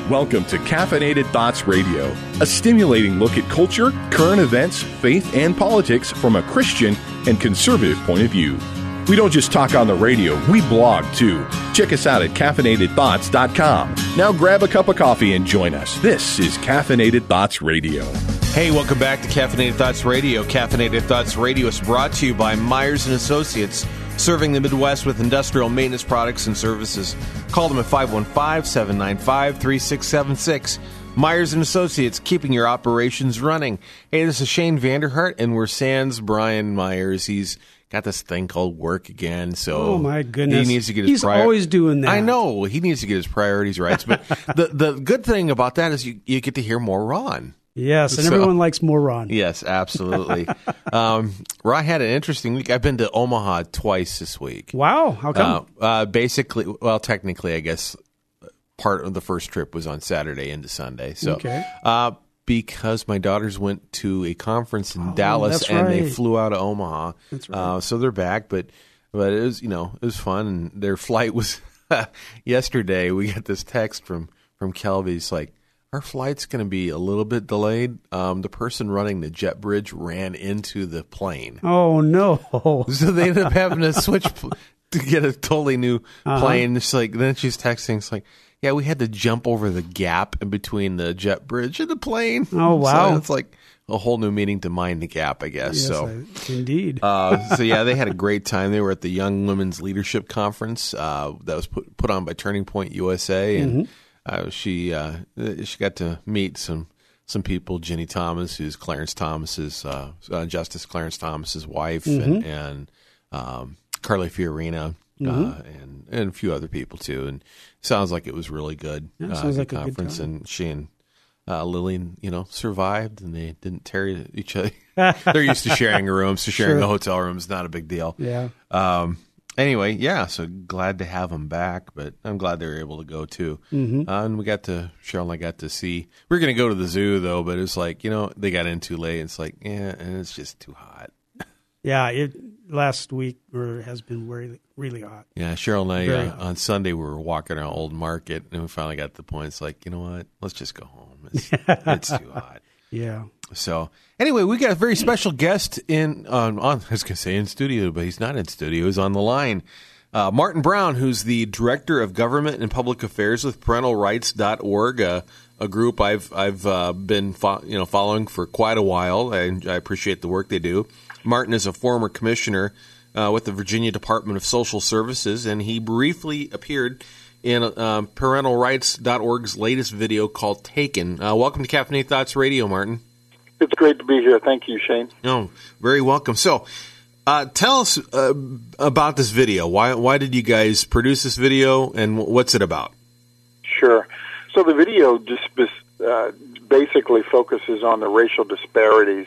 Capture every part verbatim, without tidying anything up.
Welcome to Caffeinated Thoughts Radio, a stimulating look at culture, current events, faith, and politics from a Christian and conservative point of view. We don't just talk on the radio, we blog too. Check us out at caffeinated thoughts dot com. Now grab a cup of coffee and join us. This is Caffeinated Thoughts Radio. Hey, welcome back to Caffeinated Thoughts Radio. Caffeinated Thoughts Radio is brought to you by Myers and Associates, serving the Midwest with industrial maintenance products and services. Call them at five one five, seven nine five, three six seven six. Myers and Associates, keeping your operations running. Hey, this is Shane Vanderhart, and we're sans Brian Myers. He's got this thing called work again, so oh my goodness, he needs to get his he's prior- always doing that. I know he needs to get his priorities right. But the the good thing about that is you you get to hear more Ron. Yes, and So- everyone likes more Ron. Yes, absolutely. um, Ron had an interesting week. I've been to Omaha twice this week. Wow, how come? Uh, uh, basically, well, technically, I guess part of the first trip was on Saturday into Sunday. So, Okay. uh, because my daughters went to a conference in Oh, Dallas that's and they right. flew out of Omaha. That's right. Uh, so they're back, but but it was you know it was fun. And their flight was yesterday. We got this text from from Kelby. It's like, our flight's going to be a little bit delayed. Um, the person running the jet bridge ran into the plane. Oh no! So they ended up having to switch pl- to get a totally new Uh-huh. plane. It's like, then she's texting. It's like, yeah, we had to jump over the gap in between the jet bridge and the plane. Oh, wow. So it's like a whole new meaning to mind the gap, I guess. Yes, so. I- indeed. Uh, so yeah, they had a great time. They were at the Young Women's Leadership Conference uh, that was put put on by Turning Point U S A, and Mm-hmm. uh, she uh, she got to meet some some people. Jenny Thomas, who's Clarence Thomas's uh, uh, Justice Clarence Thomas's wife, Mm-hmm. and, and um, Carly Fiorina, uh, and and a few other people too. And sounds like it was really good. Yeah, uh, sounds good like a good conference, time. and she and uh, Lillian, you know, survived, and they didn't tear each other. They're used to sharing a room, so sharing Sure. a hotel room is not a big deal. Yeah. Um, anyway, yeah, so glad to have them back, but I'm glad they were able to go too. Mm-hmm. Uh, and we got to, Cheryl and I got to see, we were going to go to the zoo though, but it's like, you know, they got in too late. It's like, yeah, and it's just too hot. Yeah, it last week or has been really really hot. Yeah, Cheryl and I, Very uh, hot. on Sunday, we were walking around Old Market, and we finally got to the point, it's like, you know what, let's just go home. It's, it's too hot. Yeah. So anyway, we got a very special guest in on, on I was going to say in studio, but he's not in studio. He's on the line. Uh, Martin Brown, who's the Director of Government and Public Affairs with parental rights dot org, uh, a group I've I've uh, been fo- you know following for quite a while. I, I appreciate the work they do. Martin is a former commissioner uh, with the Virginia Department of Social Services, and he briefly appeared in um, parental rights dot org's latest video called Taken. Uh, welcome to Caffeinated Thoughts Radio, Martin. It's great to be here. Thank you, Shane. Oh, very welcome. So, uh, tell us uh, about this video. Why why did you guys produce this video, and what's it about? Sure. So the video just uh, basically focuses on the racial disparities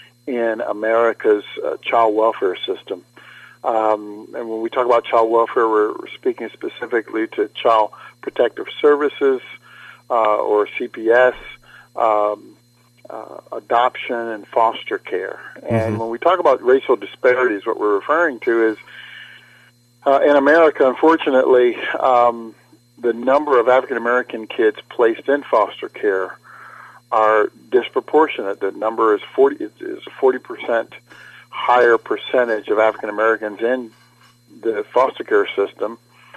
in America's uh, child welfare system. Um, and when we talk about child welfare, we're speaking specifically to Child Protective Services uh, or C P S, um, uh, adoption, and foster care. And Mhm. when we talk about racial disparities, what we're referring to is uh, in America, unfortunately, um, the number of African American kids placed in foster care are disproportionate. The number is forty is forty percent higher percentage of African Americans in the foster care system,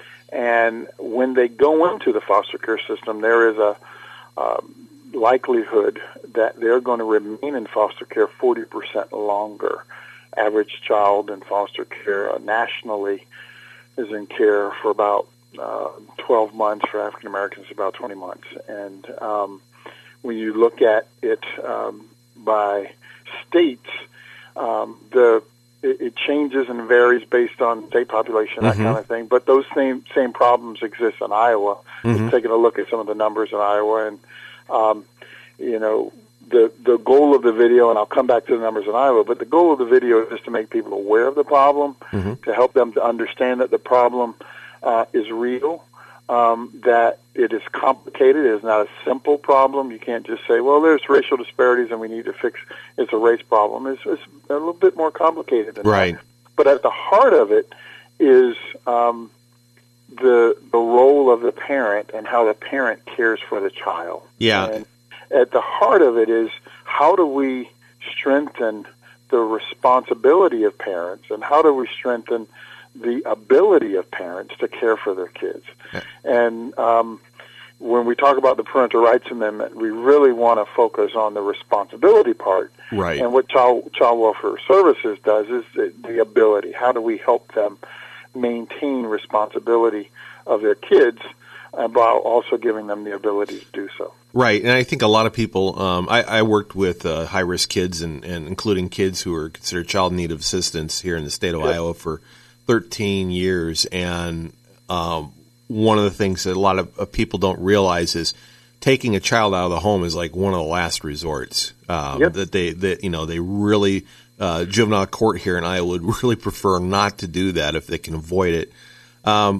and when they go into the foster care system, there is a um, likelihood that they're going to remain in foster care forty percent longer. Average child in foster care uh, nationally is in care for about uh, twelve months. For African Americans, about twenty months. And um, when you look at it um, by states, um, the it, it changes and varies based on state population, that Mhm. kind of thing. But those same same problems exist in Iowa. Mhm. Just taking a look at some of the numbers in Iowa, and um, you know, the the goal of the video, and I'll come back to the numbers in Iowa, but the goal of the video is just to make people aware of the problem, Mhm. to help them to understand that the problem uh, is real, um, that it is complicated. It is not a simple problem. You can't just say, well, there's racial disparities and we need to fix it's a race problem. It's, it's a little bit more complicated than Right. that. But at the heart of it is um, the the role of the parent and how the parent cares for the child. Yeah. And at the heart of it is, how do we strengthen the responsibility of parents, and how do we strengthen the ability of parents to care for their kids? Yeah. And um, when we talk about the Parental Rights Amendment, we really want to focus on the responsibility part. Right. And what Child, Child Welfare Services does is the, the ability. How do we help them maintain responsibility of their kids, uh, while also giving them the ability to do so? Right, and I think a lot of people, um, I, I worked with uh, high-risk kids, and, and including kids who are considered child in need of assistance here in the state of Yes. Iowa for thirteen years, and um, one of the things that a lot of, of people don't realize is taking a child out of the home is like one of the last resorts. Um, Yep. That they, that you know, they really uh, juvenile court here in Iowa would really prefer not to do that if they can avoid it. Um,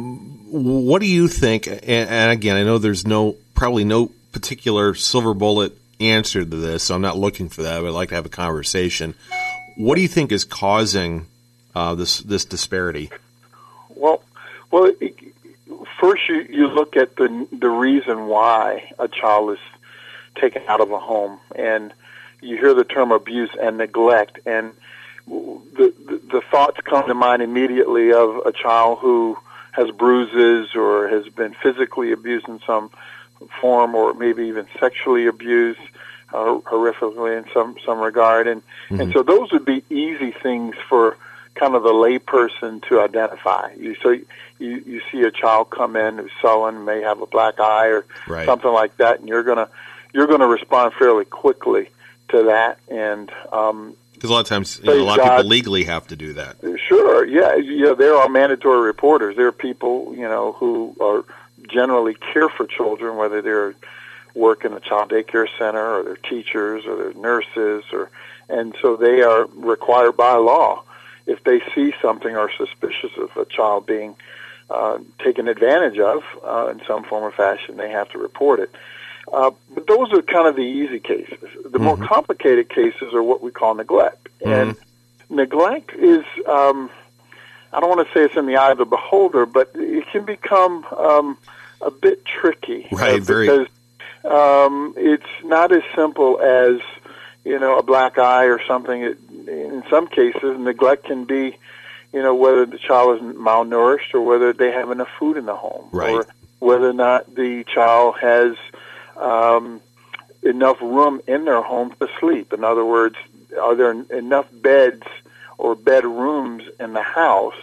what do you think? And, and again, I know there's no probably no particular silver bullet answer to this, so I'm not looking for that. But I'd like to have a conversation. What do you think is causing uh, this this disparity? Well, well, it, first you, you look at the the reason why a child is taken out of a home, and you hear the term abuse and neglect, and the, the the thoughts come to mind immediately of a child who has bruises or has been physically abused in some form, or maybe even sexually abused uh, horrifically in some some regard, and mm-hmm. and so those would be easy things for kind of the layperson to identify. You so you you see a child come in who's sullen, may have a black eye or right. something like that, and you're gonna you're gonna respond fairly quickly to that, and um, because a lot of times you know, a lot of people legally have to do that. Sure, yeah, you know, there are mandatory reporters. There are people, you know, who are generally care for children, whether they're work in a child daycare center or they're teachers or they're nurses, or and so they are required by law, if they see something or suspicious of a child being uh, taken advantage of uh, in some form or fashion, they have to report it. Uh, but those are kind of the easy cases. The mm-hmm. more complicated cases are what we call neglect. Mm-hmm. And neglect is, um, I don't want to say it's in the eye of the beholder, but it can become um, a bit tricky. Right, uh, very. Because um, it's not as simple as, you know, a black eye or something. It, in some cases, neglect can be, you know, whether the child is malnourished or whether they have enough food in the home. Right. Or whether or not the child has um, enough room in their home to sleep. In other words, are there enough beds or bedrooms in the house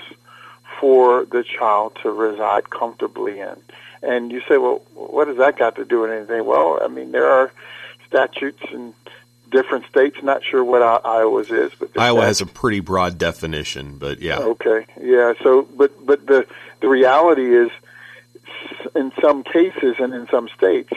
for the child to reside comfortably in? And you say, well, what does that got to do with anything? Well, I mean, there are statutes in different states. Not sure what Iowa's is, but Iowa has a pretty broad definition. But yeah, okay, yeah. So, but but the the reality is, in some cases and in some states,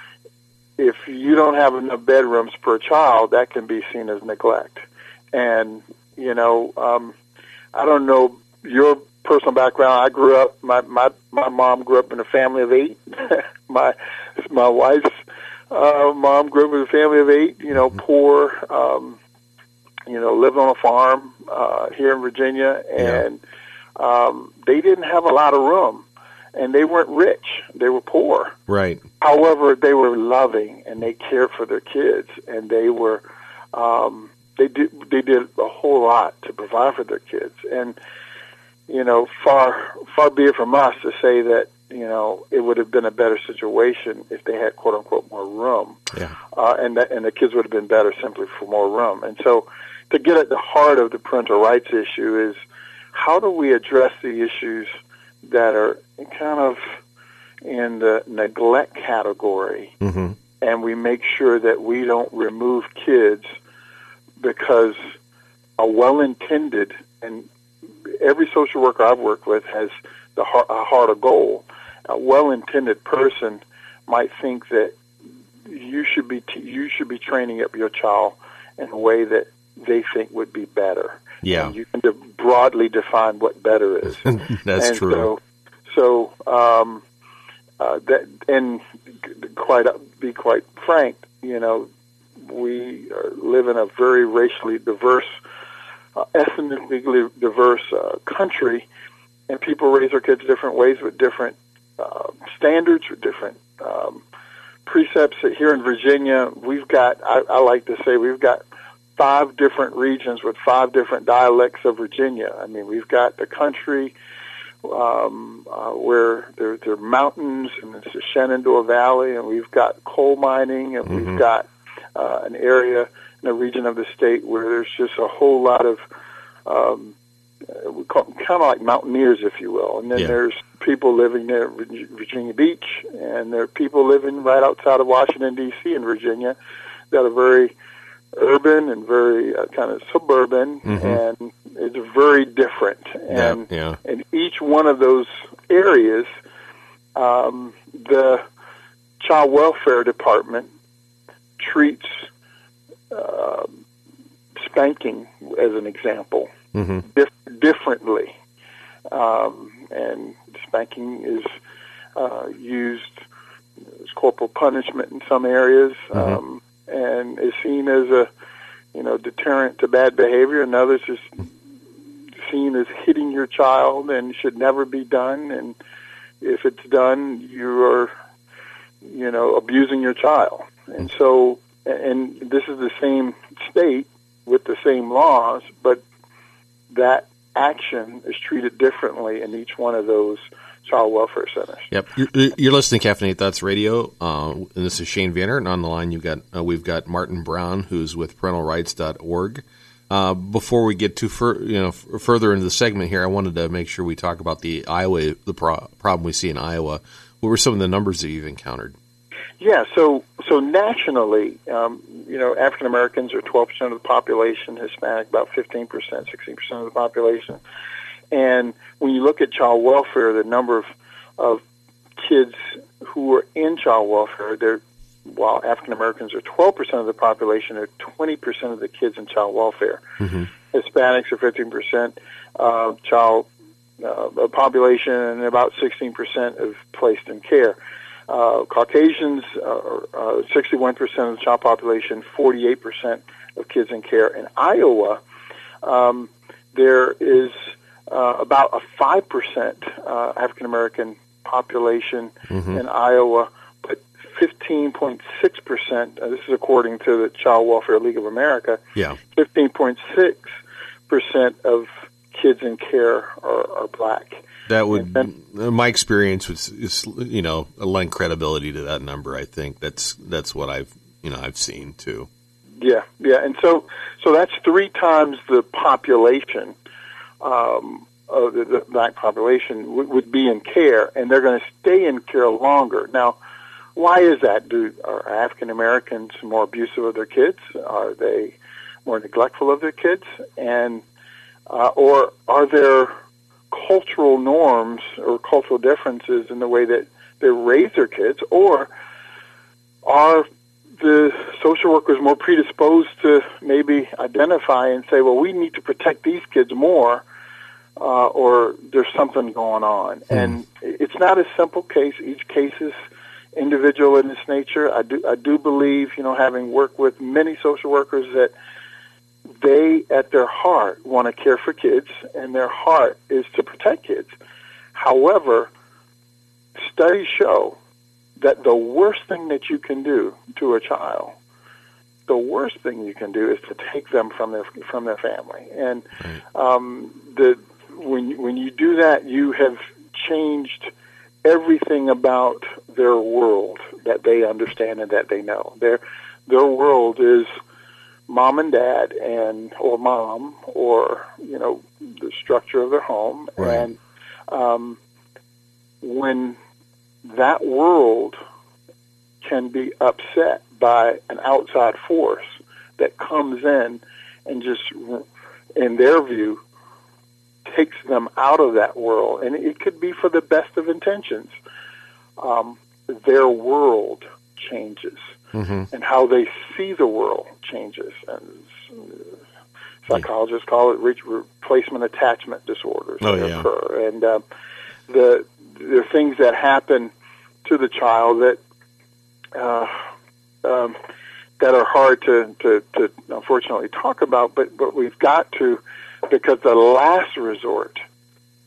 if you don't have enough bedrooms per child, that can be seen as neglect. And you know, um, I don't know your personal background. I grew up. My my my mom grew up in a family of eight. my my wife's uh, mom grew up in a family of eight. You know, poor. Um, you know, lived on a farm uh, here in Virginia, and yeah. um, they didn't have a lot of room. And they weren't rich; they were poor. Right. However, they were loving, and they cared for their kids, and they were um, they did they did a whole lot to provide for their kids. And you know, far far be it from us to say that you know it would have been a better situation if they had quote unquote more room, yeah. uh, and that, and the kids would have been better simply for more room. And so, to get at the heart of the parental rights issue is how do we address the issues that are kind of in the neglect category, mm-hmm. and we make sure that we don't remove kids because a well-intended, and every social worker I've worked with has the heart, a heart of gold. A well-intended person might think that you should be t- you should be training up your child in a way that they think would be better. Yeah, and you can de- broadly define what better is. That's and true. So, so um, uh, that, and quite be quite frank, you know, we are, live in a very racially diverse, uh, ethnically diverse uh, country, and people raise their kids different ways with different uh, standards, with different um, precepts. Here in Virginia, we've got, I, I like to say, we've got five different regions with five different dialects of Virginia. I mean, we've got the country um, uh, where there, there are mountains, and it's the Shenandoah Valley, and we've got coal mining, and mm-hmm. we've got uh, an area in a region of the state where there's just a whole lot of, um, we call them kind of like mountaineers, if you will. And then yeah. there's people living near Virginia Beach, and there are people living right outside of Washington, D C in Virginia that are very urban and very uh, kind of suburban, mm-hmm. and it's very different. And yeah, yeah. in each one of those areas, um, the child welfare department treats uh, spanking, as an example, mm-hmm. dif- differently. Um, and spanking is uh, used as corporal punishment in some areas. Mm-hmm. Um, and is seen as a, you know, deterrent to bad behavior, and others is seen as hitting your child and should never be done. And if it's done, you are, you know, abusing your child. And so, and this is the same state with the same laws, but that action is treated differently in each one of those child welfare centers. Yep, you're, you're listening to Caffeinated Thoughts Radio, uh, and this is Shane Vanner. And on the line, you got uh, we've got Martin Brown, who's with parental rights dot org. Uh, before we get too fur, you know, f- further into the segment here, I wanted to make sure we talk about the Iowa, the pro- problem we see in Iowa. What were some of the numbers that you've encountered? Yeah, so so nationally, um, you know, African Americans are twelve percent of the population, Hispanic about fifteen percent, sixteen percent of the population. And when you look at child welfare, the number of, of kids who are in child welfare, they're, while African Americans are twelve percent of the population, they're twenty percent of the kids in child welfare. Mm-hmm. Hispanics are fifteen percent uh, child uh, population, and about sixteen percent of placed in care. Uh, Caucasians are uh, sixty-one percent of the child population, forty-eight percent of kids in care. In Iowa, um, there is uh, about a five percent uh, African American population mm-hmm. in Iowa, but fifteen point six percent, uh, this is according to the Child Welfare League of America, yeah. fifteen point six percent of kids in care are, are black. That would, then, my experience was, is, you know, lend credibility to that number. I think that's that's what I've, you know, I've seen too. Yeah, yeah, and so so that's three times the population um, of the, the black population w- would be in care, and they're going to stay in care longer. Now, why is that? Do are African Americans more abusive of their kids? Are they more neglectful of their kids? And uh, or are there cultural norms or cultural differences in the way that they raise their kids, or are the social workers more predisposed to maybe identify and say, well, we need to protect these kids more, uh, or there's something going on? Mm. And it's not a simple case. Each case is individual in its nature. I do, I do believe, you know, having worked with many social workers, that they, at their heart, want to care for kids, and their heart is to protect kids. However, studies show that the worst thing that you can do to a child, the worst thing you can do is to take them from their from their family. And um, the when when you do that, you have changed everything about their world that they understand and that they know. Their their world is mom and dad, and or mom, or you know, the structure of their home. Right. And um, when that world can be upset by an outside force that comes in and just, in their view, takes them out of that world, and it could be for the best of intentions, um, their world changes. Mm-hmm. And how they see the world changes. And psychologists call it re- replacement attachment disorders oh, that yeah. occur. And uh, the the things that happen to the child that uh, um, that are hard to, to, to unfortunately talk about, but, but we've got to, because the last resort, the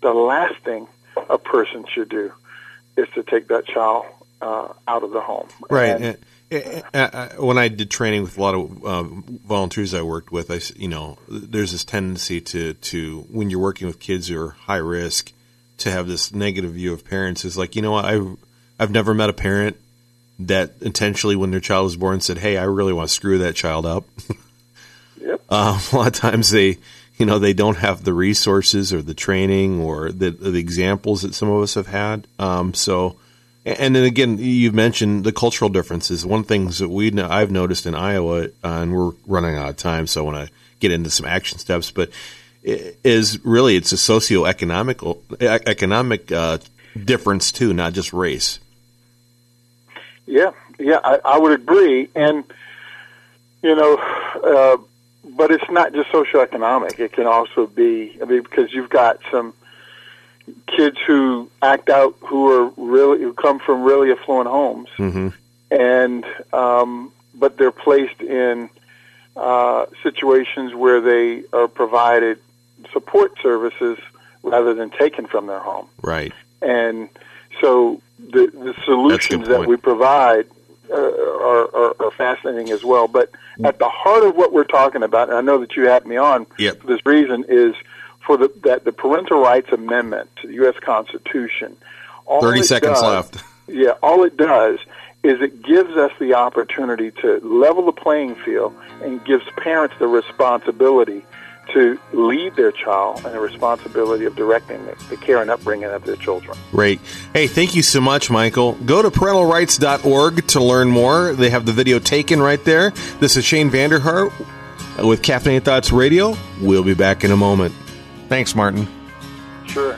the last thing a person should do is to take that child uh, out of the home. Right. And, Uh, uh, when I did training with a lot of uh, volunteers I worked with, I, you know, there's this tendency to, to, when you're working with kids who are high risk, to have this negative view of parents. Is like, you know what, I've, I've never met a parent that intentionally, when their child was born, said, hey, I really want to screw that child up. Yep. Uh, a lot of times they, you know, they don't have the resources or the training or the, the examples that some of us have had. Um, so... And then again, you mentioned the cultural differences. One of the things that we I've noticed in Iowa, uh, and we're running out of time, so I want to get into some action steps. But is really it's a socioeconomic economic uh, difference too, not just race. Yeah, yeah, I, I would agree, and you know, uh, but it's not just socioeconomic. It can also be, I mean, because you've got some kids who act out who are really who come from really affluent homes, mm-hmm. and um, but they're placed in uh, situations where they are provided support services rather than taken from their home. Right. And so the the solutions that we provide uh, are, are, are fascinating as well. But at the heart of what we're talking about, and I know that you had me on yep. for this reason, is for the, that the Parental Rights Amendment to the U S Constitution. All Thirty it seconds does, left. Yeah, all it does is it gives us the opportunity to level the playing field and gives parents the responsibility to lead their child and the responsibility of directing the, the care and upbringing of their children. Great. Hey, thank you so much, Michael. Go to parental rights dot org to learn more. They have the video taken right there. This is Shane Vanderhart with Caffeinated Thoughts Radio. We'll be back in a moment. Thanks, Martin. Sure.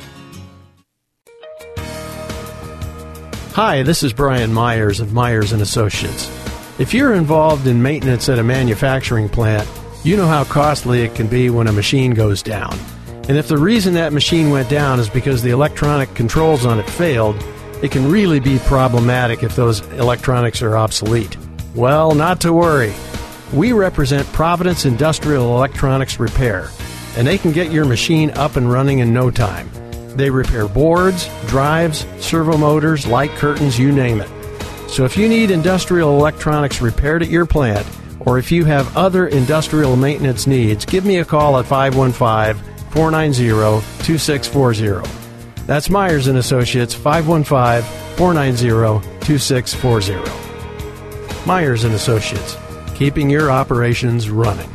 Hi, this is Brian Myers of Myers and Associates. If you're involved in maintenance at a manufacturing plant, you know how costly it can be when a machine goes down. And if the reason that machine went down is because the electronic controls on it failed, it can really be problematic if those electronics are obsolete. Well, not to worry. We represent Providence Industrial Electronics Repair, and they can get your machine up and running in no time. They repair boards, drives, servo motors, light curtains, you name it. So if you need industrial electronics repaired at your plant, or if you have other industrial maintenance needs, give me a call at five one five, four nine zero, two six four zero. That's Myers and Associates, five one five, four nine zero, two six four zero. Myers and Associates, keeping your operations running.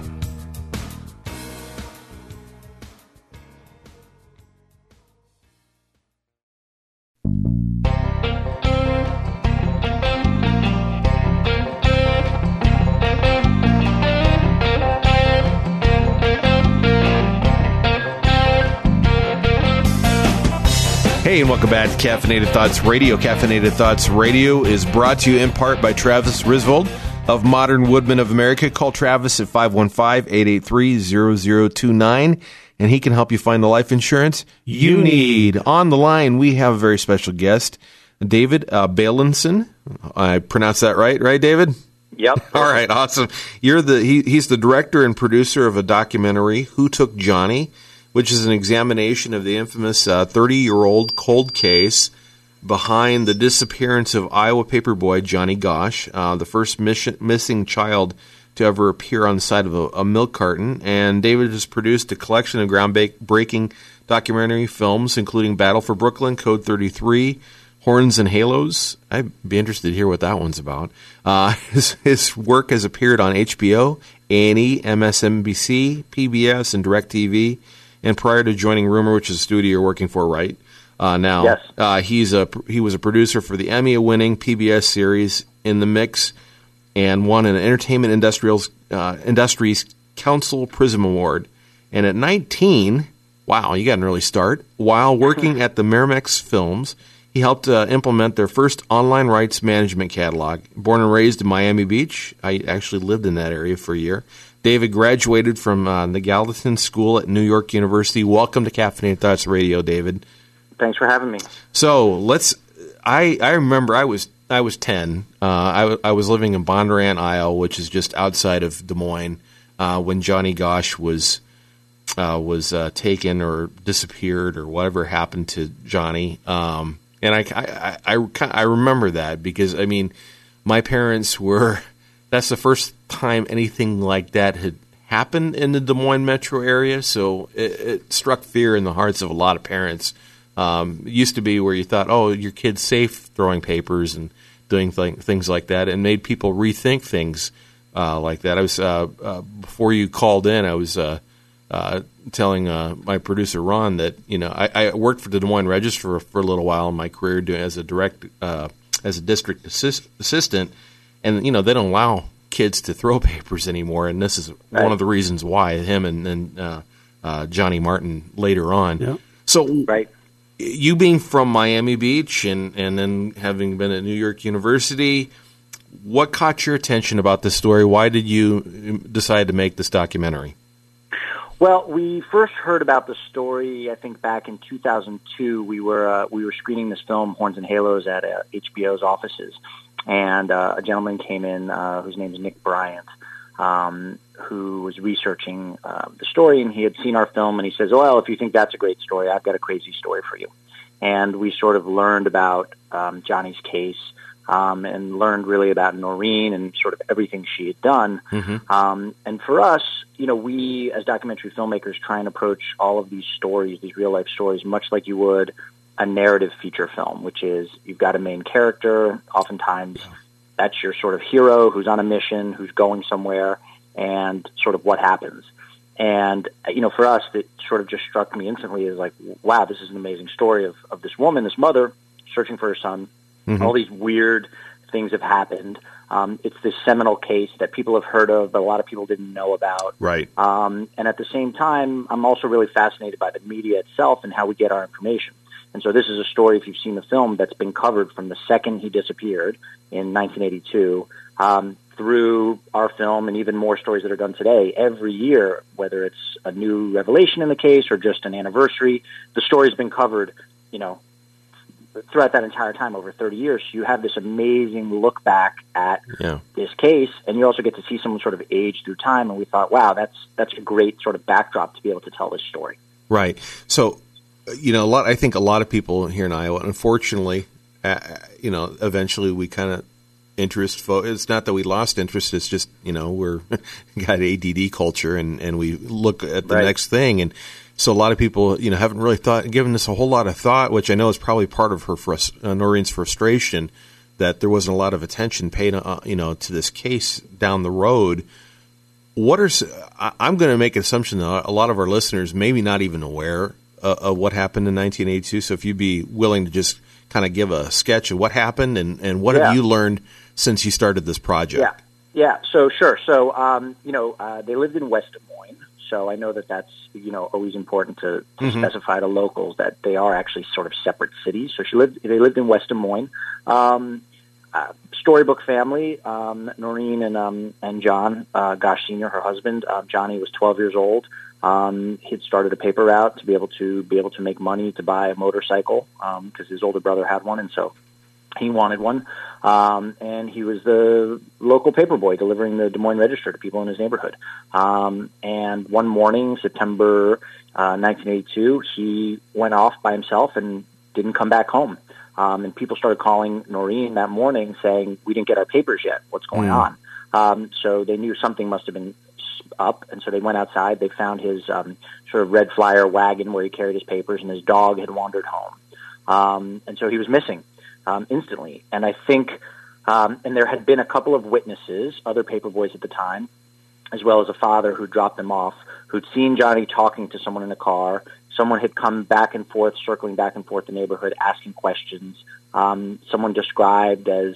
Hey, and welcome back to Caffeinated Thoughts Radio. Caffeinated Thoughts Radio is brought to you in part by Travis Risvold of Modern Woodmen of America. Call Travis at five one five, eight eight three, zero zero two nine, and he can help you find the life insurance you need. On the line, we have a very special guest, David uh, Bailenson. I pronounced that right, right, David? Yep. All right, awesome. You're the he, he's the director and producer of a documentary, Who Took Johnny?, which is an examination of the infamous uh, thirty-year-old cold case behind the disappearance of Iowa paperboy Johnny Gosch, uh, the first mission, missing child to ever appear on the side of a, a milk carton. And David has produced a collection of groundbreaking documentary films, including Battle for Brooklyn, Code thirty-three, Horns and Halos. I'd be interested to hear what that one's about. Uh, his, his work has appeared on H B O, A and E, M S N B C, P B S, and DirecTV. And prior to joining Rumor, which is a studio you're working for right uh, now, yes. uh, he's a he was a producer for the Emmy-winning P B S series In the Mix, and won an Entertainment Industrials uh, Industries Council Prism Award. And at nineteen, wow, you got an early start. While working at the Miramax Films, he helped uh, implement their first online rights management catalog. Born and raised in Miami Beach, I actually lived in that area for a year. David graduated from uh, the Gallatin School at New York University. Welcome to Caffeinated Thoughts Radio, David. Thanks for having me. So let's. I I remember I was I was ten. Uh, I I was living in Bondurant, Iowa, which is just outside of Des Moines, uh, when Johnny Gosch was uh, was uh, taken or disappeared or whatever happened to Johnny. Um, and I, I, I, I, I remember that because, I mean, my parents were, that's the first time anything like that had happened in the Des Moines metro area. So it, it struck fear in the hearts of a lot of parents. Um, it used to be where you thought, oh, your kid's safe throwing papers and doing th- things like that, and made people rethink things uh, like that. I was uh, uh, before you called in, I was uh, uh, telling uh, my producer Ron that you know I, I worked for the Des Moines Register for, for a little while in my career, doing as a direct uh, as a district assist- assistant, and you know they don't allow kids to throw papers anymore, and this is right. one of the reasons why him and then uh, uh, Johnny Martin later on. Yep. So right. You being from Miami Beach and, and then having been at New York University, what caught your attention about this story? Why did you decide to make this documentary? Well, we first heard about the story, I think, back in two thousand two. We were uh, we were screening this film, Horns and Halos, at uh, H B O's offices, and uh, a gentleman came in uh, whose name is Nick Bryant, um, who was researching uh, the story, and he had seen our film, and he says, well, if you think that's a great story, I've got a crazy story for you. And we sort of learned about um, Johnny's case um, and learned really about Noreen and sort of everything she had done. Mm-hmm. Um, and for us, you know, we as documentary filmmakers try and approach all of these stories, these real-life stories, much like you would a narrative feature film, which is you've got a main character, oftentimes that's your sort of hero who's on a mission, who's going somewhere, and sort of what happens. And, you know, for us, it sort of just struck me instantly as like, wow, this is an amazing story of, of this woman, this mother, searching for her son. Mm-hmm. All these weird things have happened. Um, it's this seminal case that people have heard of, but a lot of people didn't know about. Right. Um, and at the same time, I'm also really fascinated by the media itself and how we get our information. And so this is a story, if you've seen the film, that's been covered from the second he disappeared in nineteen eighty-two um, through our film and even more stories that are done today. Every year, whether it's a new revelation in the case or just an anniversary, the story's been covered, you know, throughout that entire time, over thirty years. You have this amazing look back at yeah. this case, and you also get to see someone sort of age through time, and we thought, wow, that's that's a great sort of backdrop to be able to tell this story. Right. So, you know, a lot. I think a lot of people here in Iowa, unfortunately, uh, you know, eventually we kind of interest. Fo- it's not that we lost interest. It's just, you know, we're got A D D culture, and, and we look at the right. next thing. And so a lot of people, you know, haven't really thought, given this a whole lot of thought, which I know is probably part of her frust- uh, Noreen's frustration, that there wasn't a lot of attention paid, uh, you know, to this case down the road. What are I'm going to make an assumption that a lot of our listeners maybe not even aware uh, of what happened in nineteen eighty-two. So if you'd be willing to just kind of give a sketch of what happened and, and what yeah. have you learned since you started this project? Yeah, yeah. So sure. So um, you know, uh, they lived in West Des Moines. So I know that that's, you know, always important to, to mm-hmm. specify to locals that they are actually sort of separate cities. So she lived, they lived in West Des Moines. Um, uh, storybook family, um, Noreen and um, and John uh, Gosch Senior, her husband. Uh, Johnny was twelve years old. Um, he'd started a paper route to be able to be able to make money to buy a motorcycle because um, his older brother had one, and so he wanted one. Um, and he was the local paper boy delivering the Des Moines Register to people in his neighborhood. Um, and one morning, September uh, nineteen eighty-two, he went off by himself and didn't come back home. Um, and people started calling Noreen that morning saying, we didn't get our papers yet. What's going mm. on? Um, so they knew something must have been up, and so they went outside. They found his um, sort of red flyer wagon where he carried his papers, and his dog had wandered home. Um, and so he was missing. Um, instantly. And I think, um, and there had been a couple of witnesses, other paper boys at the time, as well as a father who dropped them off, who'd seen Johnny talking to someone in a car. Someone had come back and forth, circling back and forth the neighborhood, asking questions. Um, someone described as,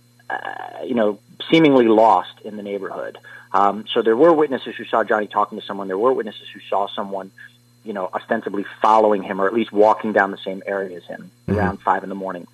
uh, you know, seemingly lost in the neighborhood. Um, so there were witnesses who saw Johnny talking to someone. There were witnesses who saw someone, you know, ostensibly following him or at least walking down the same area as him mm-hmm. around five in the morning.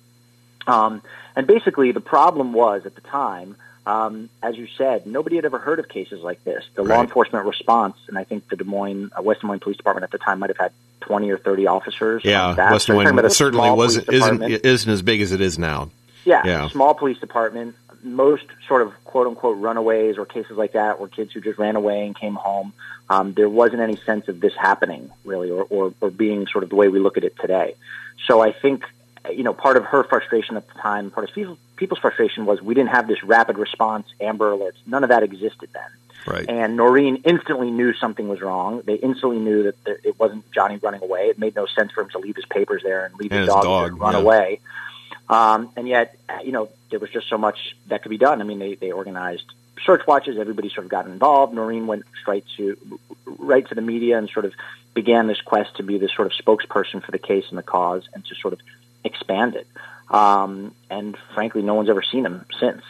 Um, and basically, the problem was at the time, um, as you said, nobody had ever heard of cases like this. The right. law enforcement response, and I think the Des Moines, uh, West Des Moines Police Department at the time might have had twenty or thirty officers. Yeah, West Des Moines certainly wasn't isn't isn't as big as it is now. Yeah, yeah. Small police department, most sort of quote-unquote runaways or cases like that, where kids who just ran away and came home, um, there wasn't any sense of this happening, really, or, or, or being sort of the way we look at it today. So I think, you know, part of her frustration at the time, part of people, people's frustration was we didn't have this rapid response, Amber Alerts. None of that existed then. Right. And Noreen instantly knew something was wrong. They instantly knew that there, it wasn't Johnny running away. It made no sense for him to leave his papers there and leave and his, his dog, dog and run yeah. away. Um, and yet, you know, there was just so much that could be done. I mean, they, they organized search watches. Everybody sort of got involved. Noreen went straight to right to the media and sort of began this quest to be this sort of spokesperson for the case and the cause, and to sort of expand it. Um, and frankly, no one's ever seen him since.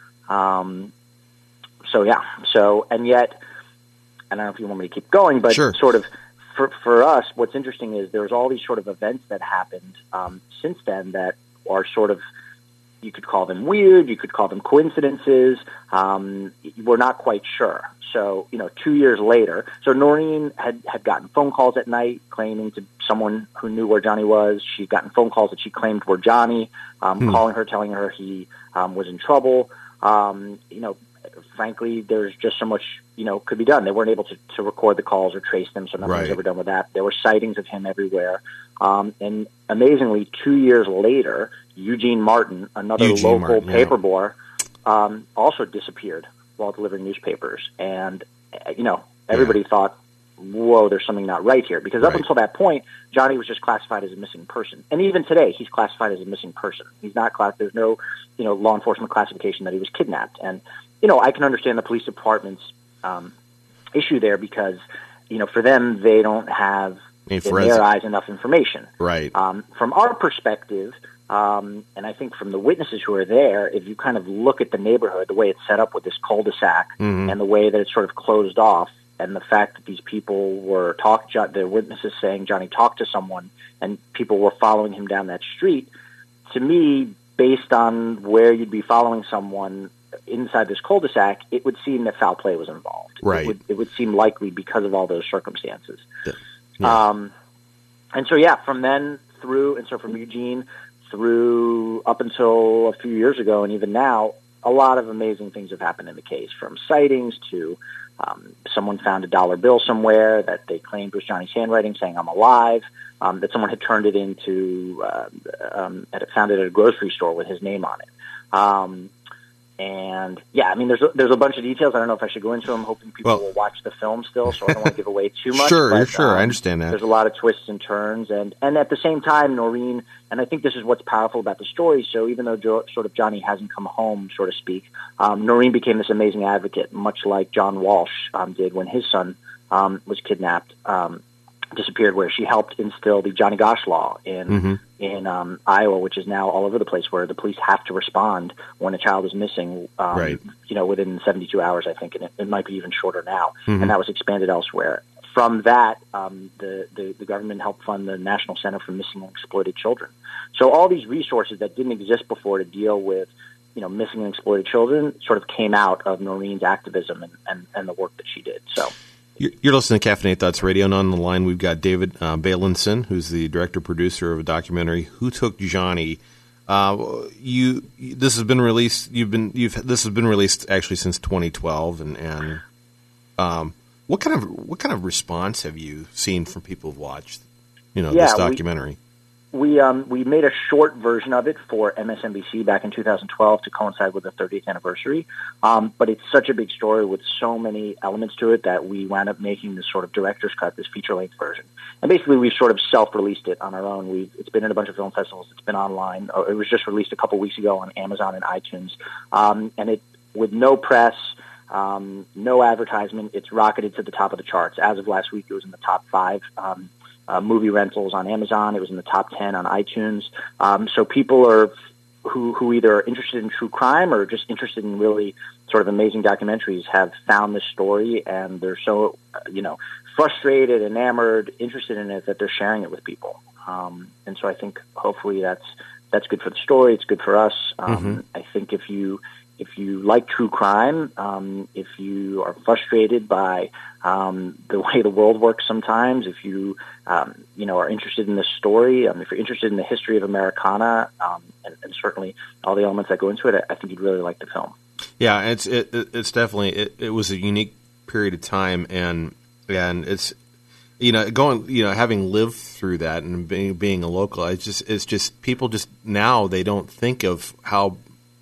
Um, so yeah. So and yet, I don't know if you want me to keep going, but sure. sort of for for us, what's interesting is there's all these sort of events that happened um, since then that are sort of, you could call them weird, you could call them coincidences. Um, we're not quite sure. So, you know, two years later, so Noreen had, had gotten phone calls at night claiming to someone who knew where Johnny was. She'd gotten phone calls that she claimed were Johnny, um, hmm. calling her, telling her he um, was in trouble. Um, you know, frankly, there's just so much, you know, could be done. They weren't able to, to record the calls or trace them, so nothing right. was ever done with that. There were sightings of him everywhere. Um, and amazingly, two years later, Eugene Martin, another Eugene local Martin, paper yeah. boy, um, also disappeared while delivering newspapers. And, uh, you know, everybody yeah. thought, whoa, there's something not right here. Because up right. until that point, Johnny was just classified as a missing person. And even today, he's classified as a missing person. He's not class. There's no, you know, law enforcement classification that he was kidnapped. And, you know, I can understand the police department's um, issue there because, you know, for them, they don't have, in their eyes, enough information. Right. Um, from our perspective, um, and I think from the witnesses who are there, if you kind of look at the neighborhood, the way it's set up with this cul-de-sac mm-hmm. and the way that it's sort of closed off, and the fact that these people were talk, the witnesses saying Johnny talked to someone, and people were following him down that street, to me, based on where you'd be following someone inside this cul-de-sac, it would seem that foul play was involved. Right. It would, it would seem likely because of all those circumstances. Yeah. Yeah. Um, and so, yeah, from then through, and so from Eugene through up until a few years ago, and even now, a lot of amazing things have happened in the case, from sightings to um, someone found a dollar bill somewhere that they claimed was Johnny's handwriting saying, "I'm alive," um, that someone had turned it into, uh, um, had found it at a grocery store with his name on it. Um, And yeah, I mean, there's a, there's a bunch of details. I don't know if I should go into them. Hoping people well, will watch the film still, so I don't want to give away too much. Sure, but, sure, um, I understand that. There's a lot of twists and turns, and and at the same time, Noreen, and I think this is what's powerful about the story. So even though jo- sort of Johnny hasn't come home, so to speak, um, Noreen became this amazing advocate, much like John Walsh um, did when his son um, was kidnapped. Um, disappeared, where she helped instill the Johnny Gosch law in mm-hmm. in um, Iowa, which is now all over the place, where the police have to respond when a child is missing, um, right. you know, within seventy-two hours, I think, and it, it might be even shorter now. Mm-hmm. And that was expanded elsewhere. From that, um, the, the, the government helped fund the National Center for Missing and Exploited Children. So all these resources that didn't exist before to deal with, you know, missing and exploited children sort of came out of Noreen's activism and, and, and the work that she did. So. You're listening to Caffeinated Thoughts Radio, and on the line we've got David uh, Bailenson, who's the director-producer of a documentary, Who Took Johnny? Uh, you, this has been released. You've been, you've. This has been released actually since twenty twelve, and and um, what kind of what kind of response have you seen from people who've watched, you know, yeah, this documentary? We, we um we made a short version of it for M S N B C back in two thousand twelve to coincide with the thirtieth anniversary. Um, but it's such a big story with so many elements to it that we wound up making this sort of director's cut, this feature-length version. And basically, we've sort of self-released it on our own. We've it's been in a bunch of film festivals. It's been online. It was just released a couple weeks ago on Amazon and iTunes. Um, and it with no press, um, no advertisement, it's rocketed to the top of the charts. As of last week, it was in the top five. Um, Uh, movie rentals on Amazon. It was in the top ten on iTunes. Um, so people are who who either are interested in true crime or just interested in really sort of amazing documentaries have found this story, and they're so uh, you know frustrated, enamored, interested in it that they're sharing it with people. Um, and so I think hopefully that's that's good for the story. It's good for us. Um, mm-hmm. I think if you if you like true crime, um, if you are frustrated by um, the way the world works sometimes, if you um, you know are interested in this story, um, if you're interested in the history of Americana um, and, and certainly all the elements that go into it, I, I think you'd really like the film. Yeah, it's it, it's definitely it, it was a unique period of time, and and it's you know going you know having lived through that and being being a local, it's just it's just people just now they don't think of how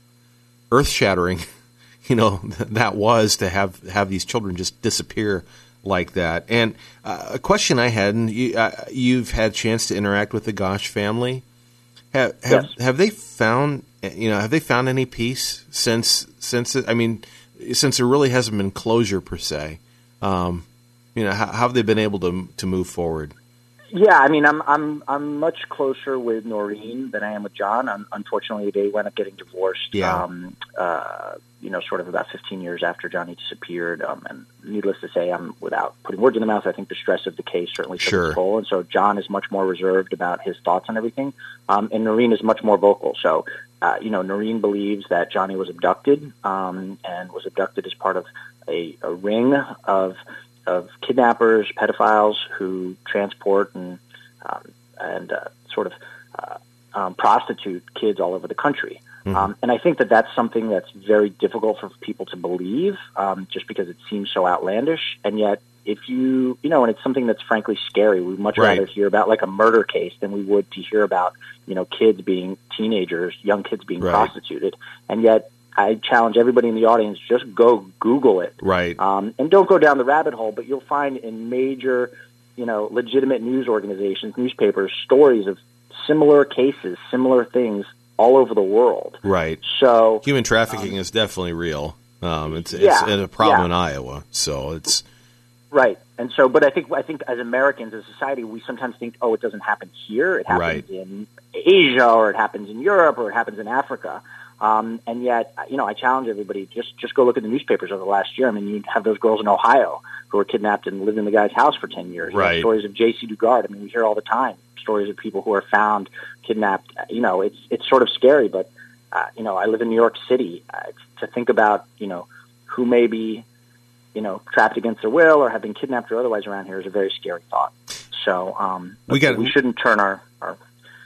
earth shattering you know that was to have have these children just disappear like that. And uh, a question I had, and you, uh, you've had a chance to interact with the Gosch family. Have have, yes. have they found you know have they found any peace since since it, I mean since there really hasn't been closure per se? Um, you know, how, how have they been able to to move forward? Yeah, I mean, I'm I'm I'm much closer with Noreen than I am with John. Um, unfortunately, they wound up getting divorced. Yeah. Um, uh, you know, sort of about fifteen years after Johnny disappeared. Um, and needless to say, I'm without putting words in the mouth. I think the stress of the case certainly took Sure. its toll, and so John is much more reserved about his thoughts on everything. Um, and Noreen is much more vocal. So, uh, you know, Noreen believes that Johnny was abducted um, and was abducted as part of a, a ring of. of kidnappers, pedophiles who transport and um, and uh, sort of uh, um, prostitute kids all over the country. Mm-hmm. Um, and I think that that's something that's very difficult for people to believe, um, just because it seems so outlandish. And yet, if you you know, and it's something that's frankly scary. We'd much Right. rather hear about like a murder case than we would to hear about you know kids being teenagers, young kids being Right. prostituted. And yet, I challenge everybody in the audience, just go Google it. Right. Um, and don't go down the rabbit hole, but you'll find in major, you know, legitimate news organizations, newspapers, stories of similar cases, similar things all over the world. Right. So Human trafficking um, is definitely real. Um, it's it's, yeah, it's a problem yeah. in Iowa, so it's right. And so, but I think I think as Americans, as a society, we sometimes think, oh, it doesn't happen here. It happens Right. in Asia, or it happens in Europe, or it happens in Africa. Um, and yet, you know, I challenge everybody, just just go look at the newspapers over the last year. I mean, you have those girls in Ohio who were kidnapped and lived in the guy's house for ten years. You Right. have stories of J C Dugard. I mean, we hear all the time stories of people who are found kidnapped. You know, it's it's sort of scary, but, uh, you know, I live in New York City. Uh, to think about, you know, who may be, you know, trapped against their will or have been kidnapped or otherwise around here is a very scary thought. So um, We got- we shouldn't turn our, our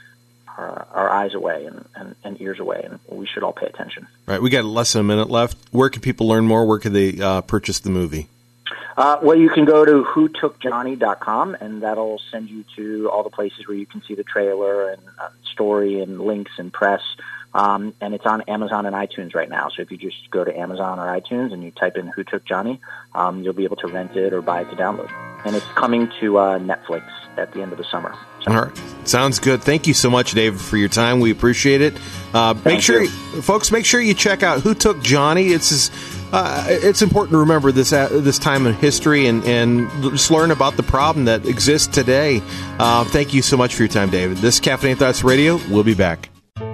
Our, our eyes away and, and, and ears away, and we should all pay attention. right. We got less than a minute left. Where can people learn more? Where can they uh, purchase the movie? Uh, well, you can go to who took johnny dot com, and that'll send you to all the places where you can see the trailer and uh, story and links and press. Um, and it's on Amazon and iTunes right now. So if you just go to Amazon or iTunes and you type in Who Took Johnny, um, you'll be able to rent it or buy it to download. And it's coming to uh, Netflix at the end of the summer. So. All right. Sounds good. Thank you so much, David, for your time. We appreciate it. Uh, make Thank sure, you. folks, make sure you check out Who Took Johnny. It's his, uh, it's important to remember this uh, this time in history and, and just learn about the problem that exists today. Uh, thank you so much for your time, David. This is Caffeinated Thoughts Radio. We'll be back.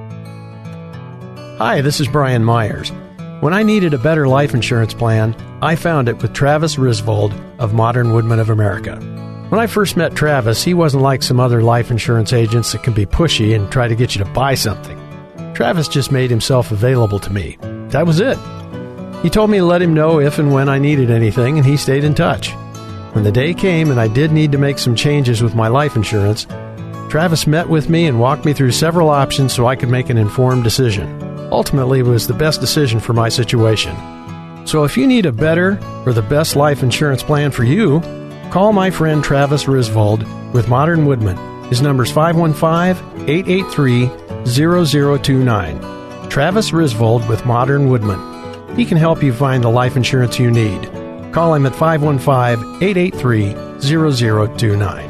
Hi, this is Brian Myers. When I needed a better life insurance plan, I found it with Travis Risvold of Modern Woodmen of America. When I first met Travis, he wasn't like some other life insurance agents that can be pushy and try to get you to buy something. Travis just made himself available to me. That was it. He told me to let him know if and when I needed anything, and he stayed in touch. When the day came and I did need to make some changes with my life insurance, Travis met with me and walked me through several options so I could make an informed decision. Ultimately, it was the best decision for my situation. So if you need a better or the best life insurance plan for you, call my friend Travis Risvold with Modern Woodmen. His number's five one five, eight eight three, zero zero two nine. Travis Risvold with Modern Woodmen. He can help you find the life insurance you need. Call him at five one five, eight eight three, zero zero two nine.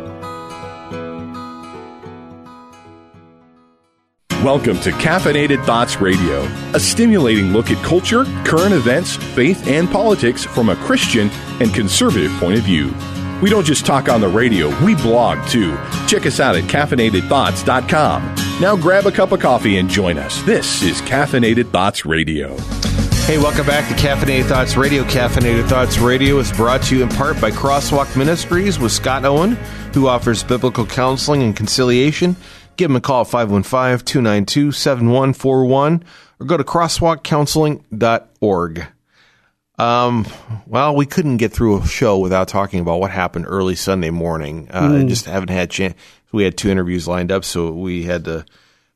Welcome to Caffeinated Thoughts Radio, a stimulating look at culture, current events, faith, and politics from a Christian and conservative point of view. We don't just talk on the radio, we blog too. Check us out at caffeinated thoughts dot com. Now grab a cup of coffee and join us. This is Caffeinated Thoughts Radio. Hey, welcome back to Caffeinated Thoughts Radio. Caffeinated Thoughts Radio is brought to you in part by Crosswalk Ministries with Scott Owen, who offers biblical counseling and conciliation. Give him a call at five one five, two nine two, seven one four one or go to crosswalk counseling dot org. Um, well, we couldn't get through a show without talking about what happened early Sunday morning. Uh, Mm. Just haven't had chance. We had two interviews lined up, so we had to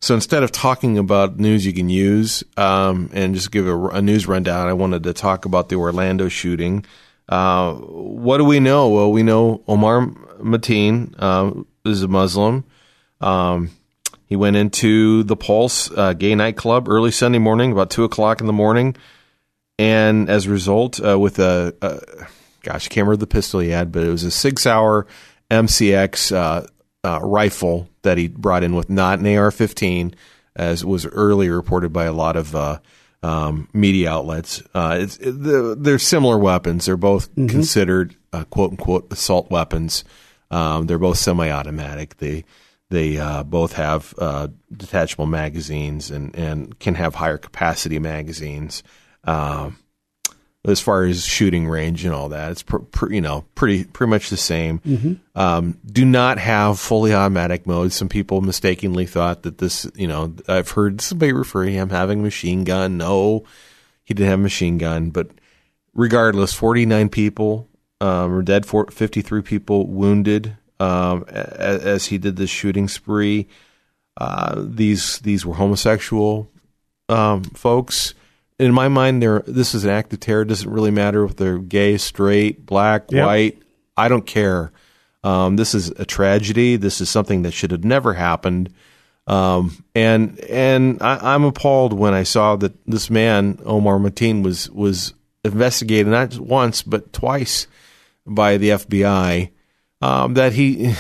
So instead of talking about news you can use um, and just give a, a news rundown, I wanted to talk about the Orlando shooting. Uh, what do we know? Well, we know Omar Mateen uh, is a Muslim. Um, he went into the Pulse uh, gay nightclub early Sunday morning, about two o'clock in the morning. And as a result, uh, with a, a, gosh, I can't remember the pistol he had, but it was a Sig Sauer M C X uh, uh, rifle that he brought in with, not an A R fifteen, as was earlier reported by a lot of uh, um, media outlets. Uh, it's, it, the, they're similar weapons. They're both mm-hmm. considered uh, quote-unquote assault weapons. Um, they're both semi-automatic. They they uh, both have uh, detachable magazines and, and can have higher capacity magazines. Um, as far as shooting range and all that, it's pr- pr- you know pretty pretty much the same. Mm-hmm. Um, do not have fully automatic mode. Some people mistakenly thought that this, you know, I've heard somebody refer to him having a machine gun. No, he didn't have a machine gun. But regardless, forty-nine people um, were dead, fifty-three people wounded um, as, as he did this shooting spree. Uh, these these were homosexual um, folks. In my mind, they're, this is an act of terror. It doesn't really matter if they're gay, straight, black, yep. white. I don't care. Um, this is a tragedy. This is something that should have never happened. Um, and and I, I'm appalled when I saw that this man, Omar Mateen, was was investigated not just once but twice by the F B I. Um, that he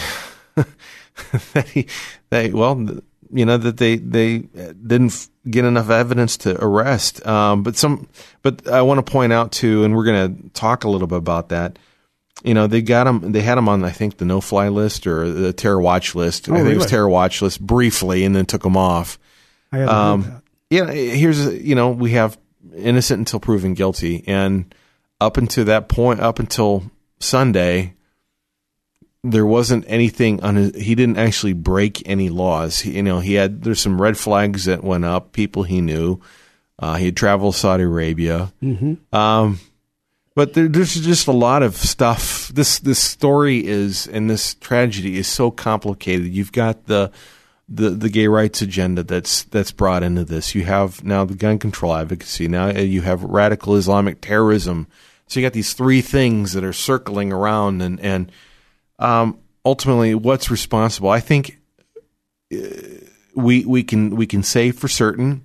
that he that well. You know, that they, they didn't get enough evidence to arrest. Um, but some, but I want to point out too, and we're going to talk a little bit about that. You know, they got him, they had him on, I think, the no-fly list or the terror watch list. Oh, I think really? it was terror watch list briefly, and then took him off. I hadn't um, heard that. Yeah, here's, you know, we have innocent until proven guilty. And up until that point, up until Sunday, there wasn't anything on his, he didn't actually break any laws. He, you know, he had, there's some red flags that went up, people he knew. Uh, he had traveled to Saudi Arabia. Mm-hmm. Um, but there, there's just a lot of stuff. This, this story is, and this tragedy is so complicated. You've got the, the, the gay rights agenda that's, that's brought into this. You have now the gun control advocacy. Now you have radical Islamic terrorism. So you got these three things that are circling around, and, and, Um, ultimately, what's responsible? I think uh, we we can we can say for certain,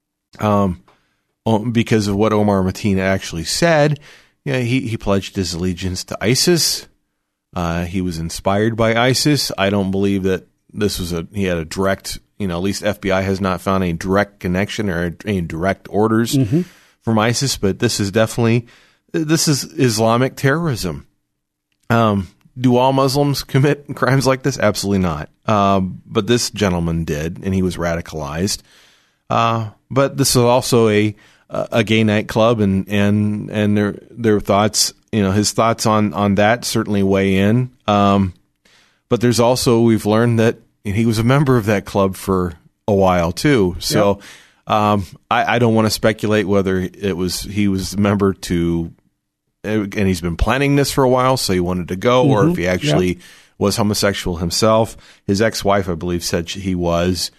um, because of what Omar Mateen actually said. Yeah, he he pledged his allegiance to ISIS. Uh, he was inspired by ISIS. I don't believe that this was a he had a direct. You know, at least F B I has not found any direct connection or any direct orders mm-hmm. from ISIS. But this is definitely this is Islamic terrorism. Um. Do all Muslims commit crimes like this? Absolutely not. Um, but this gentleman did, and he was radicalized. Uh, but this is also a a gay nightclub, and and and their their thoughts, you know, his thoughts on on that certainly weigh in. Um, but there's also, we've learned that he was a member of that club for a while too. So yep. um, I, I don't want to speculate whether it was he was a member to. And he's been planning this for a while, so he wanted to go, mm-hmm. or if he actually yeah. was homosexual himself. His ex-wife, I believe, said he was.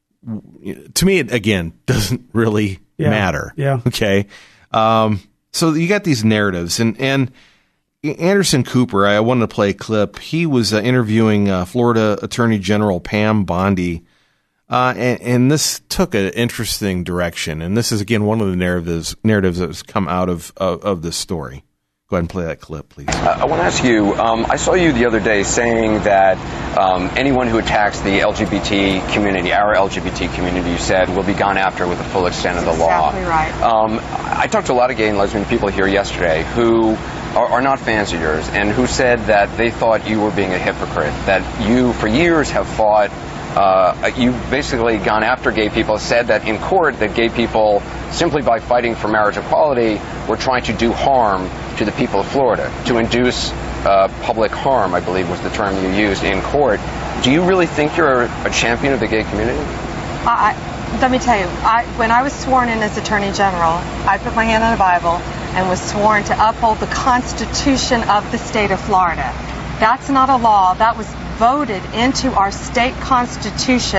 To me, it, again, doesn't really yeah. matter. Yeah. Okay. Um, so you got these narratives. And, and Anderson Cooper, I wanted to play a clip. He was uh, interviewing uh, Florida Attorney General Pam Bondi. Uh, and, and this took an interesting direction. And this is, again, one of the narratives narratives that has come out of, of, of this story. Go ahead and play that clip, please. Uh, I want to ask you, um, I saw you the other day saying that um, anyone who attacks the L G B T community, our L G B T community, you said, will be gone after with the full extent of the law. Exactly right. Um, I talked to a lot of gay and lesbian people here yesterday who are, are not fans of yours and who said that they thought you were being a hypocrite, that you, for years, have fought Uh, you've basically gone after gay people, said that in court that gay people, simply by fighting for marriage equality, were trying to do harm to the people of Florida, to induce uh, public harm, I believe was the term you used in court. Do you really think you're a, a champion of the gay community? I, let me tell you, I, when I was sworn in as Attorney General, I put my hand on the Bible and was sworn to uphold the Constitution of the state of Florida. That's not a law. That was voted into our state constitution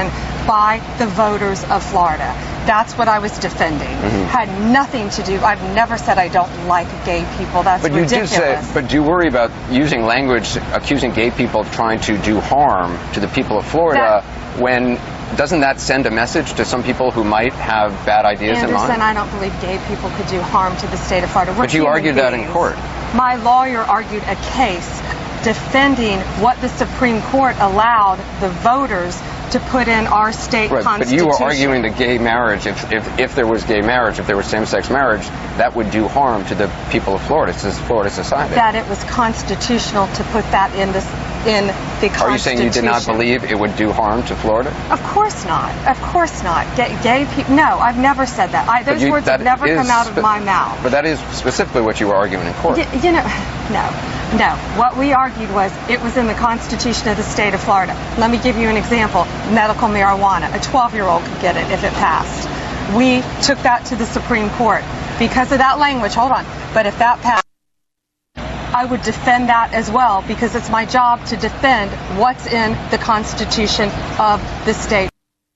by the voters of Florida. That's what I was defending. Mm-hmm. Had nothing to do. I've never said I don't like gay people. That's but ridiculous. You did say, but do you worry about using language accusing gay people of trying to do harm to the people of Florida that, when doesn't that send a message to some people who might have bad ideas Anderson, in mind? I don't believe gay people could do harm to the state of Florida. We're but you argued beings. that in court. My lawyer argued a case defending what the Supreme Court allowed the voters to put in our state right, constitution. But you were arguing that gay marriage, if, if if there was gay marriage, if there was same-sex marriage, that would do harm to the people of Florida, to Florida society. That it was constitutional to put that in this in the Constitution. Are you saying you did not believe it would do harm to Florida? Of course not. Of course not. Gay, gay people. No, I've never said that. I, those you, words that have never come out of my mouth. But that is specifically what you were arguing in court. Y- you know, no, no. What we argued was it was in the Constitution of the state of Florida. Let me give you an example. Medical marijuana. A twelve-year-old could get it if it passed. We took that to the Supreme Court because of that language. Hold on. But if that passed, I would defend that as well because it's my job to defend what's in the Constitution of the state.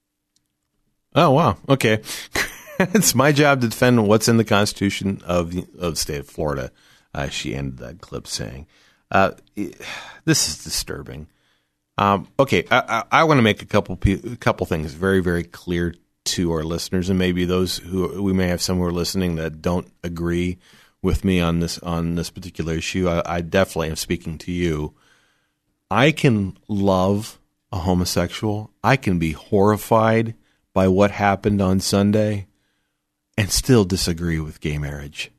Oh, wow. Okay. It's my job to defend what's in the Constitution of the, of the state of Florida, uh, she ended that clip saying. Uh, this is disturbing. Um, okay, I, I, I want to make a couple a couple things very, very clear to our listeners, and maybe those who we may have some who are listening that don't agree with me on this on this particular issue. I, I definitely am speaking to you. I can love a homosexual. I can be horrified by what happened on Sunday and still disagree with gay marriage.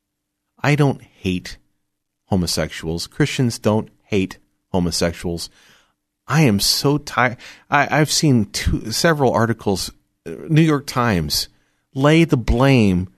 I don't hate homosexuals. Christians don't hate homosexuals. I am so tired. I, I've seen two, several articles, New York Times, lay the blame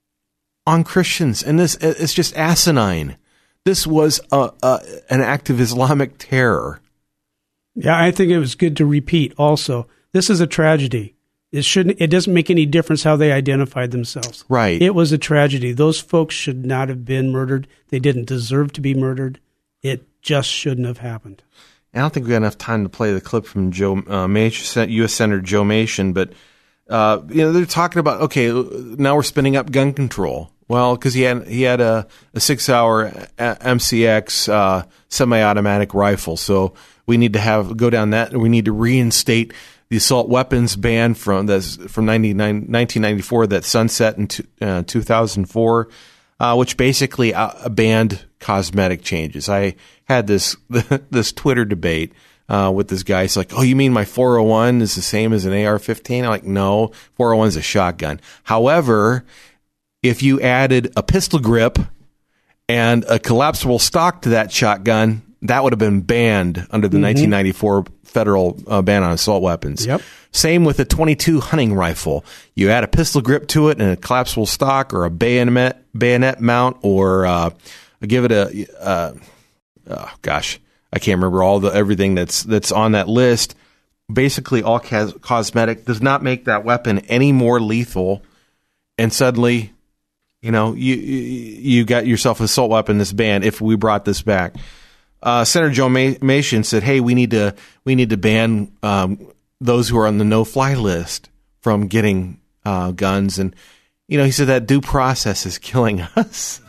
on Christians, and this it's just asinine. This was a, a, an act of Islamic terror. Yeah, I think it was good to repeat also. This is a tragedy. It shouldn't. It doesn't make any difference how they identified themselves. Right. It was a tragedy. Those folks should not have been murdered. They didn't deserve to be murdered. It just shouldn't have happened. I don't think we got enough time to play the clip from Joe uh, Manchin, U S Senator Joe Manchin, but uh, you know they're talking about okay, now we're spinning up gun control. Well, because he had he had a, a six-hour M C X uh, semi-automatic rifle, so we need to have go down that. We need to reinstate the assault weapons ban from that's from nineteen ninety-four that sunset in two, uh, two thousand four, uh, which basically uh, banned cosmetic changes. I had this this Twitter debate uh, with this guy. He's like, "Oh, you mean my four oh one is the same as an A R fifteen?" I'm like, "No, four oh one is a shotgun. However, if you added a pistol grip and a collapsible stock to that shotgun, that would have been banned under the mm-hmm. nineteen ninety-four federal uh, ban on assault weapons." Yep. Same with a twenty-two hunting rifle. You add a pistol grip to it and a collapsible stock or a bayonet bayonet mount, or uh, give it a uh, oh, gosh, I can't remember all the everything that's that's on that list. Basically, all cos- cosmetic does not make that weapon any more lethal, and suddenly, you know, you you got yourself an assault weapon that's banned. If we brought this back, uh, Senator Joe Manchin said, "Hey, we need to we need to ban um, those who are on the no-fly list from getting uh, guns." And you know, he said that due process is killing us.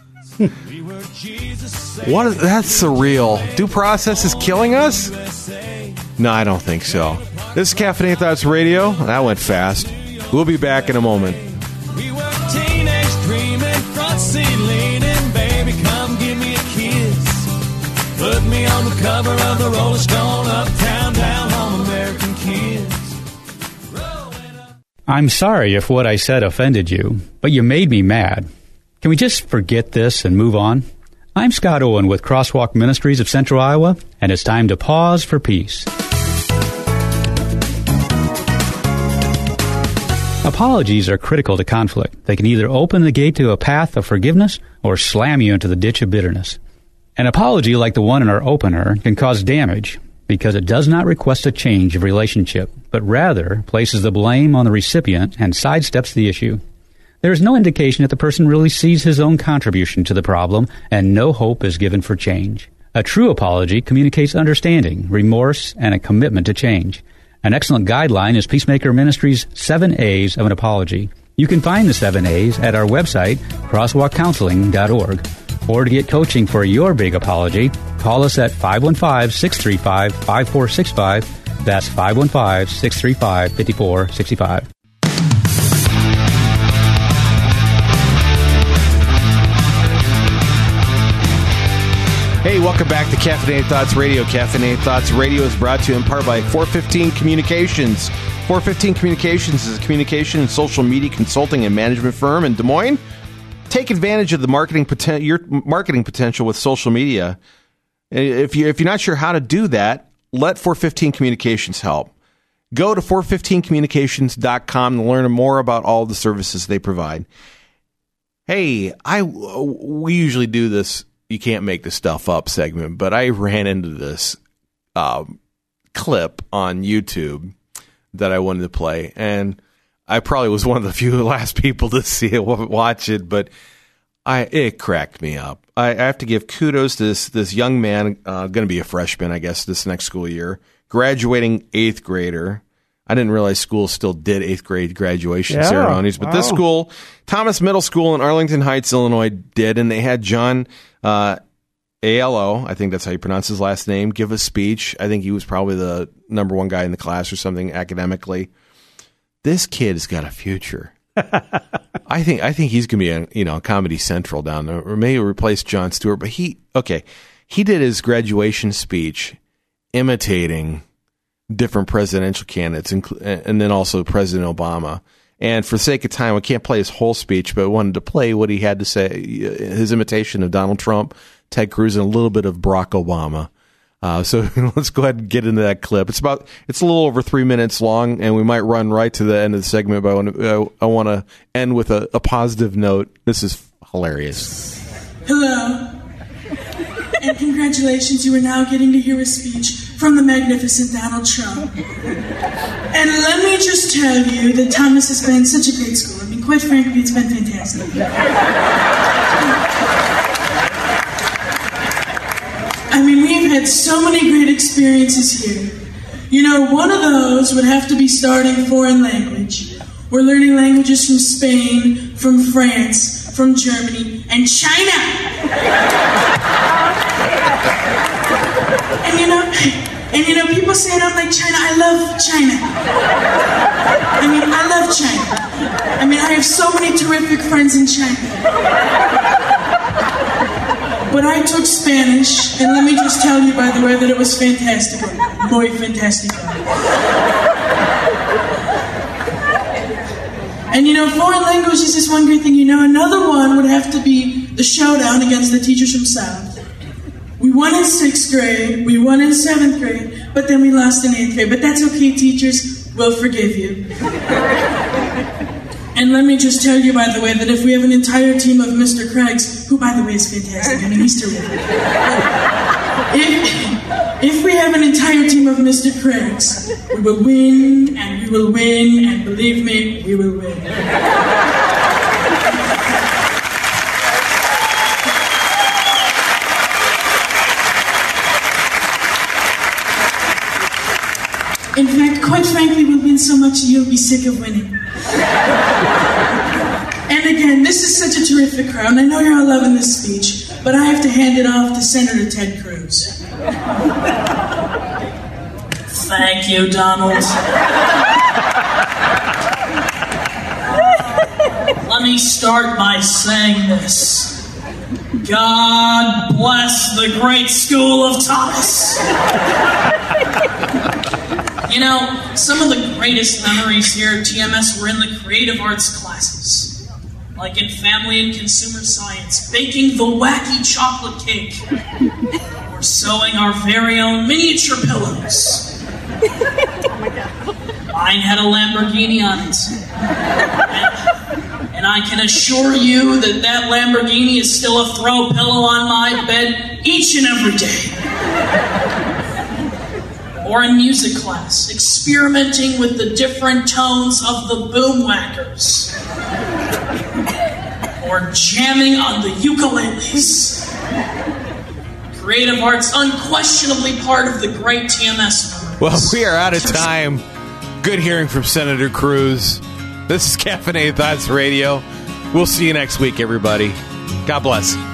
What is, that's surreal. Due process is killing us? No, I don't think so. This is Caffeinated Thoughts Radio. That went fast. We'll be back in a moment. We were teenage dreaming, front seat leaning, baby, come give me a kiss. Put me on the cover of the Rolling Stone, uptown, down home, American kids. I'm sorry if what I said offended you, but you made me mad. Can we just forget this and move on? I'm Scott Owen with Crosswalk Ministries of Central Iowa, and it's time to pause for peace. Apologies are critical to conflict. They can either open the gate to a path of forgiveness or slam you into the ditch of bitterness. An apology like the one in our opener can cause damage because it does not request a change of relationship, but rather places the blame on the recipient and sidesteps the issue. There is no indication that the person really sees his own contribution to the problem, and no hope is given for change. A true apology communicates understanding, remorse, and a commitment to change. An excellent guideline is Peacemaker Ministries' Seven A's of an Apology. You can find the Seven A's at our website, crosswalk counseling dot org. Or to get coaching for your big apology, call us at five one five, six three five, five four six five. That's five one five, six three five, five four six five. Hey, welcome back to Caffeinated Thoughts Radio. Caffeinated Thoughts Radio is brought to you in part by four fifteen Communications. four fifteen Communications is a communication and social media consulting and management firm in Des Moines. Take advantage of the marketing poten- your marketing potential with social media. If you if you're not sure how to do that, let four fifteen Communications help. Go to four fifteen communications dot com to learn more about all the services they provide. Hey, I we usually do this. You can't make this stuff up segment, but I ran into this um, clip on YouTube that I wanted to play, and I probably was one of the few last people to see it, watch it, but I it cracked me up. I, I have to give kudos to this this young man, uh, going to be a freshman, I guess, this next school year, graduating eighth grader. I didn't realize schools still did eighth grade graduation yeah, ceremonies, but wow. this school, Thomas Middle School in Arlington Heights, Illinois, did, and they had John uh, A L O, I think that's how you pronounce his last name, give a speech. I think he was probably the number one guy in the class or something academically. This kid has got a future. I think I think he's going to be a you know Comedy Central down there, or maybe replace Jon Stewart. But he okay, he did his graduation speech imitating different presidential candidates, and then also President Obama. And for the sake of time, I can't play his whole speech, but I wanted to play what he had to say, his imitation of Donald Trump, Ted Cruz, and a little bit of Barack Obama. Uh, so let's go ahead and get into that clip. It's about it's a little over three minutes long, and we might run right to the end of the segment, but I want to, I want to end with a, a positive note. This is hilarious. Hello, and congratulations, you are now getting to hear a speech from the magnificent Donald Trump. And let me just tell you that Thomas has been such a great school. I mean, quite frankly, it's been fantastic. I mean, we've had so many great experiences here. You know, one of those would have to be starting foreign language. We're learning languages from Spain, from France, from Germany, and China. And you know, and you know, people say I don't like China. I love China. I mean, I love China. I mean, I have so many terrific friends in China. But I took Spanish, and let me just tell you, by the way, that it was fantastic. Muy fantástico. And you know, foreign languages is one great thing. You know, another one would have to be the showdown against the teachers from South. We won in sixth grade, we won in seventh grade, but then we lost in eighth grade. But that's okay, teachers. We'll forgive you. And let me just tell you, by the way, that if we have an entire team of Mister Craigs, who, by the way, is fantastic. I mean, he's terrific. If, if we have an entire team of Mister Craigs, we will win, and we will win, and believe me, we will win. In fact, quite frankly, we'll win so much you'll be sick of winning. And again, this is such a terrific crowd, and I know you're all loving this speech, but I have to hand it off to Senator Ted Cruz. Thank you, Donald. Let me start by saying this. God bless the great school of Thomas. You know, some of the greatest memories here at T M S were in the creative arts classes, like in family and consumer science, baking the wacky chocolate cake, or sewing our very own miniature pillows. Mine had a Lamborghini on it, and, and I can assure you that that Lamborghini is still a throw pillow on my bed each and every day. Or in music class, experimenting with the different tones of the boomwhackers. Or jamming on the ukuleles. Creative arts unquestionably part of the great T M S memory. Well, we are out of time. Good hearing from Senator Cruz. This is Caffeinated Thoughts Radio. We'll see you next week, everybody. God bless.